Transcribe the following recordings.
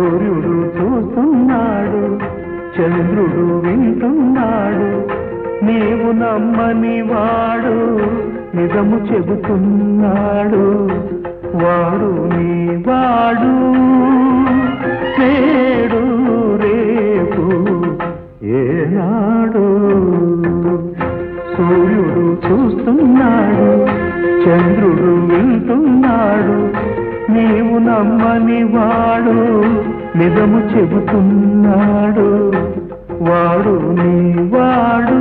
సూర్యుడు చూస్తున్నాడు, చంద్రుడు వింటున్నాడు, నీవు నమ్మని వాడు నిజము చెబుతున్నాడు. వాడు నీ వాడు, నేడు రేపు ఏనాడు. సూర్యుడు చూస్తున్నాడు, చంద్రుడు వింటున్నాడు, నీవు నమ్మని వాడు నిజము చెబుతున్నాడు. వాడు నీ వాడు,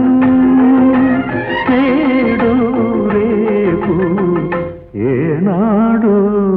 నేడు రేపు ఏనాడు.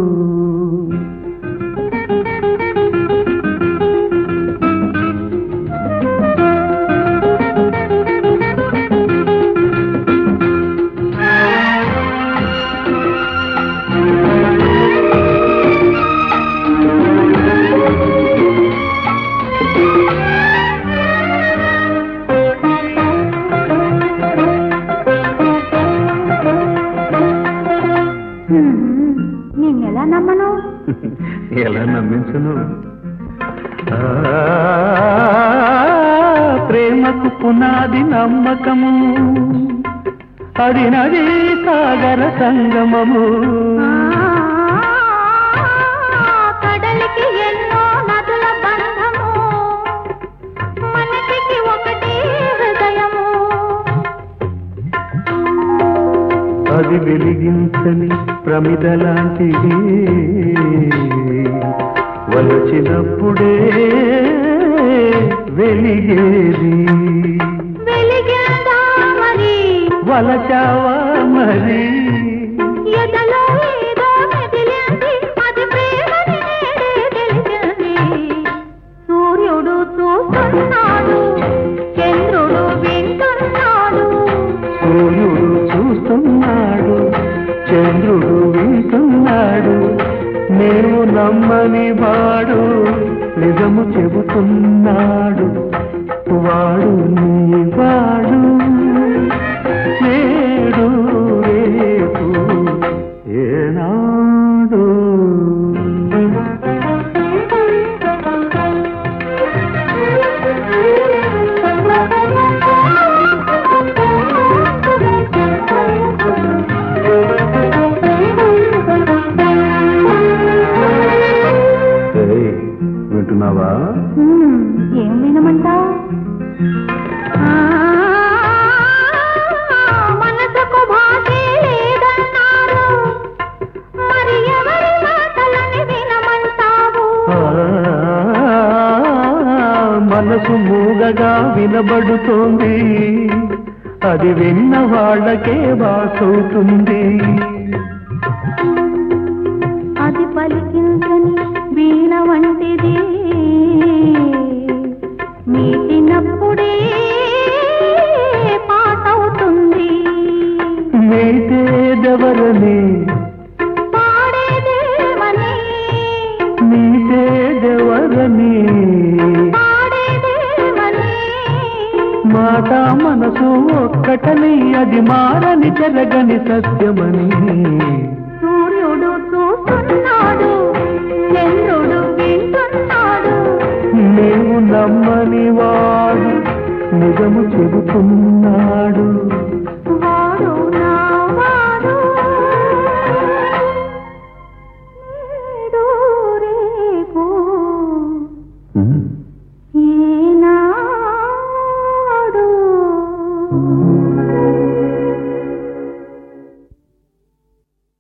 నిన్నెలా నమ్మను? ఎలా నమ్మించను? ప్రేమకు పునాది నమ్మకము, అది నది సాగర సంగమము. కడలికి ఎన్నో నదుల బంధము, మనకి ఒకటే హృదయము. అది వెలిగించని ప్రమిదలాంటిది, వలచినప్పుడే వెలిగేది. వెలిగిందా మరి, వలచావా మరి, ఎదలో ఏదో మెదిలింది, అది ప్రేమని నేడే తెలిసింది. సూర్యుడు చూస్తున్నాడు, చంద్రుడు వింటున్నాడు. సూర్యుడు చూస్తున్నాడు, చంద్రుడు వింటున్నాడు, నీవు నమ్మని వాడు నిజము చెబుతున్నాడు. వాడు నీ వాడు, నేడు రేపు ఏనాడు. వింటున్నావా? ఏం వినమంటావు? మనసుకు భాషే లేదన్నారు, మరి ఎవరి మాటలని వినమంటావు? మనసు మూగగా వినబడుతోంది, అది విన్న వాళ్ళకే బాసవుతుంది. అది పలికించని వీణ వంటిది, మీటినప్పుడే పాటవుతుంది. మీటేదెవరని, పాడేదేమని, మీటేదెవరని, పాడేదేమని. మాట మనసు ఒక్కటని, అది మారని జరగని సత్యమని. సూర్యుడు చూస్తున్నాడు, చంద్రుడు వింటున్నాడు, నీవు నమ్మని వాడు నిజము చెబుతున్నాడు. వాడు నా వాడు, నేడు రేపు ఏనాడు.